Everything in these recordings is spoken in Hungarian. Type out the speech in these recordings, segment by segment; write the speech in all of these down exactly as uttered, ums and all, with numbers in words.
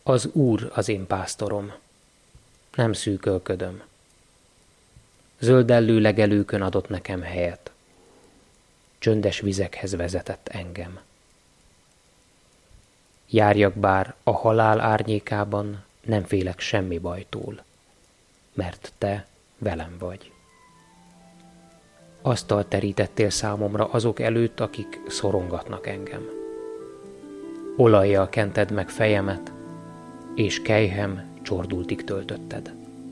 Az Úr az én pásztorom, nem szűkölködöm. Zöldellő legelőkön adott nekem helyet, csöndes vizekhez vezetett engem. Járjak bár a halál árnyékában, nem félek semmi bajtól, mert te velem vagy. Asztalt terítettél számomra azok előtt, akik szorongatnak engem. Olajjal kented meg fejemet, és kelyhem csordultig töltötted.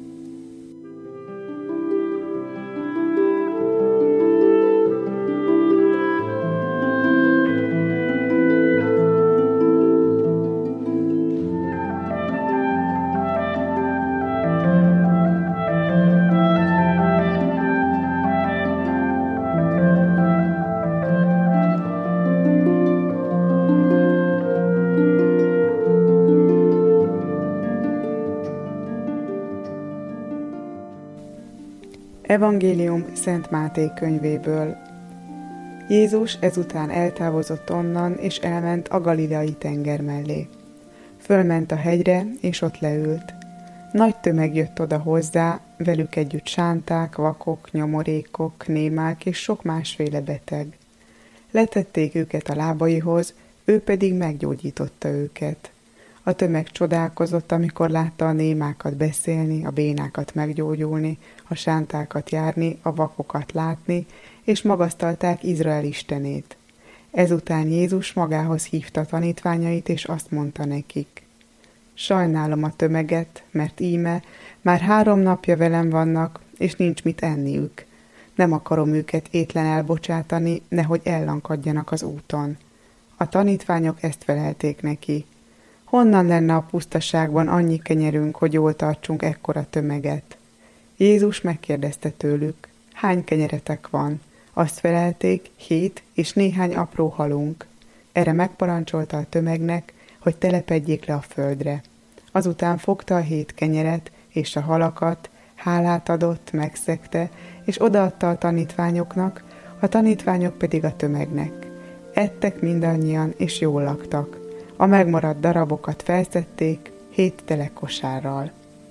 Evangélium Szent Máté könyvéből. Jézus ezután eltávozott onnan, és elment a Galileai tenger mellé. Fölment a hegyre, és ott leült. Nagy tömeg jött oda hozzá, velük együtt sánták, vakok, nyomorékok, némák és sok másféle beteg. Letették őket a lábaihoz, ő pedig meggyógyította őket. A tömeg csodálkozott, amikor látta a némákat beszélni, a bénákat meggyógyulni, a sántákat járni, a vakokat látni, és magasztalták Izrael istenét. Ezután Jézus magához hívta tanítványait, és azt mondta nekik: sajnálom a tömeget, mert íme már három napja velem vannak, és nincs mit enniük. Nem akarom őket étlen elbocsátani, nehogy ellankadjanak az úton. A tanítványok ezt felelték neki: honnan lenne a pusztaságban annyi kenyerünk, hogy jól tartsunk ekkora tömeget? Jézus megkérdezte tőlük: hány kenyeretek van? Azt felelték: hét és néhány apró halunk. Erre megparancsolta a tömegnek, hogy telepedjék le a földre. Azután fogta a hét kenyeret és a halakat, hálát adott, megszegte, és odaadta a tanítványoknak, a tanítványok pedig a tömegnek. Ettek mindannyian, és jól laktak. A megmaradt darabokat felszedték hét tele kosárral.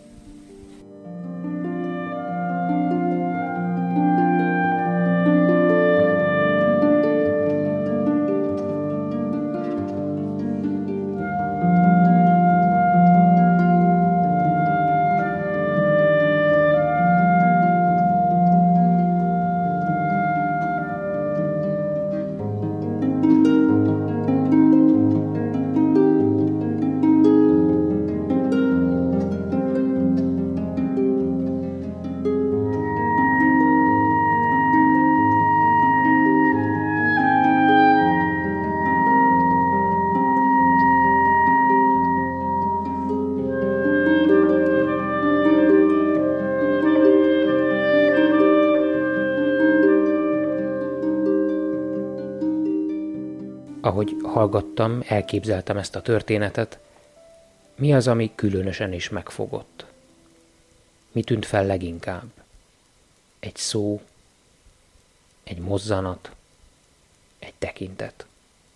Ahogy hallgattam, elképzeltem ezt a történetet, mi az, ami különösen is megfogott? Mi tűnt fel leginkább? Egy szó, egy mozzanat, egy tekintet.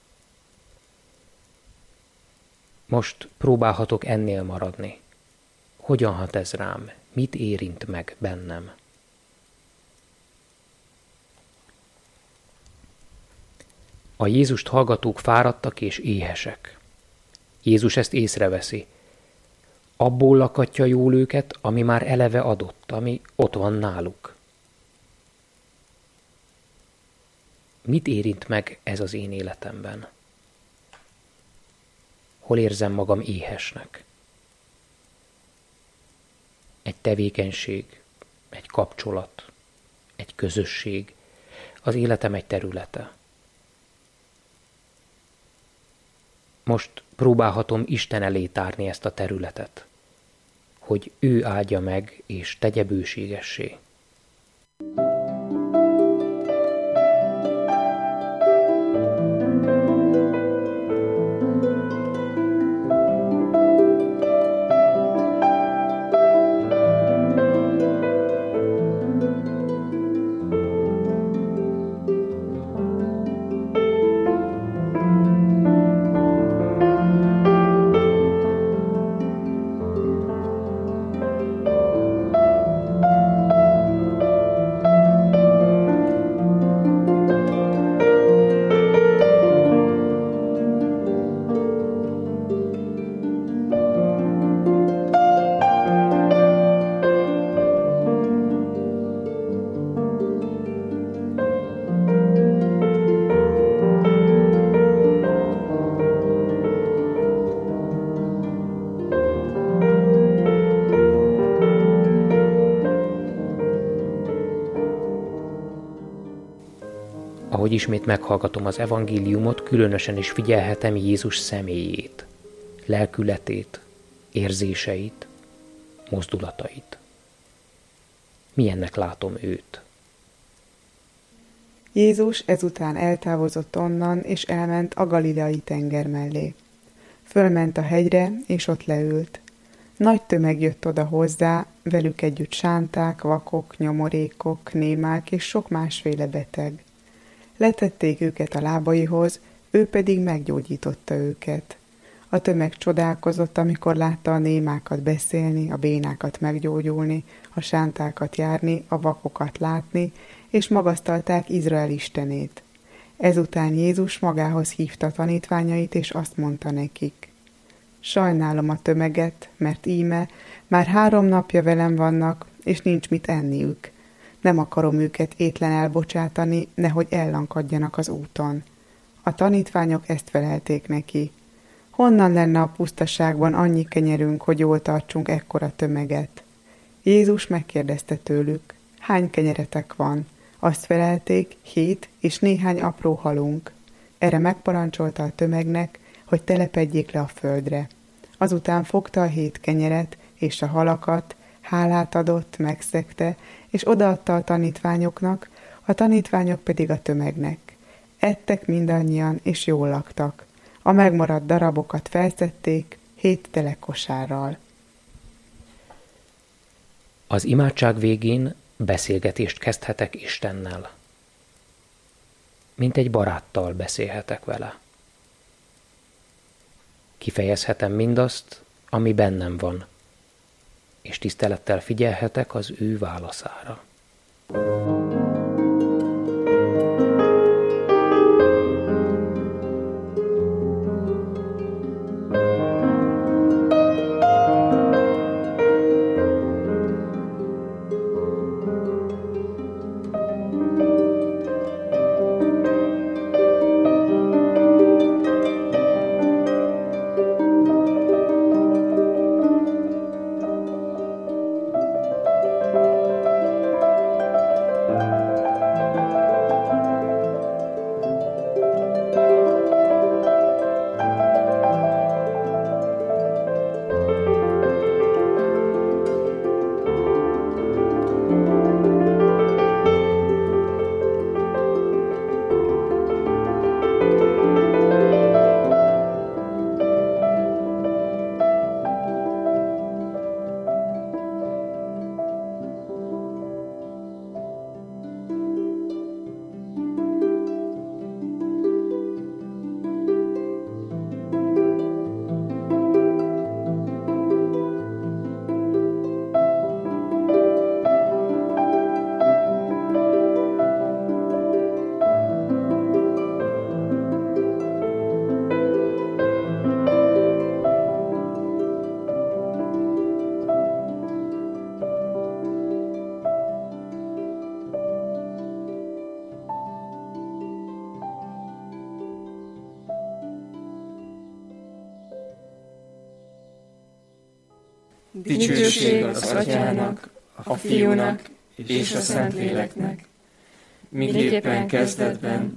Most próbálhatok ennél maradni. Hogyan hat ez rám? Mit érint meg bennem? A Jézust hallgatók fáradtak és éhesek. Jézus ezt észreveszi. Abból lakatja jól őket, ami már eleve adott, ami ott van náluk. Mit érint meg ez az én életemben? Hol érzem magam éhesnek? Egy tevékenység, egy kapcsolat, egy közösség, az életem egy területe. Most próbálhatom Isten elé tárni ezt a területet, hogy ő áldja meg és tegye bőségessé. ahogy ismét meghallgatom az evangéliumot, különösen is figyelhetem Jézus személyét, lelkületét, érzéseit, mozdulatait. Milyennek látom őt? Jézus ezután eltávozott onnan, és elment a galileai tenger mellé. Fölment a hegyre, és ott leült. Nagy tömeg jött oda hozzá, velük együtt sánták, vakok, nyomorékok, némák és sok másféle beteg. Letették őket a lábaihoz, ő pedig meggyógyította őket. A tömeg csodálkozott, amikor látta a némákat beszélni, a bénákat meggyógyulni, a sántákat járni, a vakokat látni, és magasztalták Izrael istenét. Ezután Jézus magához hívta tanítványait, és azt mondta nekik: sajnálom a tömeget, mert íme már három napja velem vannak, és nincs mit enniük. Nem akarom őket étlen elbocsátani, nehogy ellankadjanak az úton. A tanítványok ezt felelték neki: honnan lenne a pusztaságban annyi kenyerünk, hogy jól tartsunk ekkora tömeget? Jézus megkérdezte tőlük: hány kenyeretek van? Azt felelték: hét és néhány apró halunk. Erre megparancsolta a tömegnek, hogy telepedjék le a földre. Azután fogta a hét kenyeret és a halakat, hálát adott, megszegte, és odaadta a tanítványoknak, a tanítványok pedig a tömegnek. Ettek mindannyian, és jól laktak. A megmaradt darabokat felszedték hét tele kosárral. Az imádság végén beszélgetést kezdhetek Istennel. Mint egy baráttal beszélhetek vele. Kifejezhetem mindazt, ami bennem van, és tisztelettel figyelhetek az ő válaszára. Dicsőség az Atyának, a Fiúnak és a Szentléleknek, miképpen kezdetben,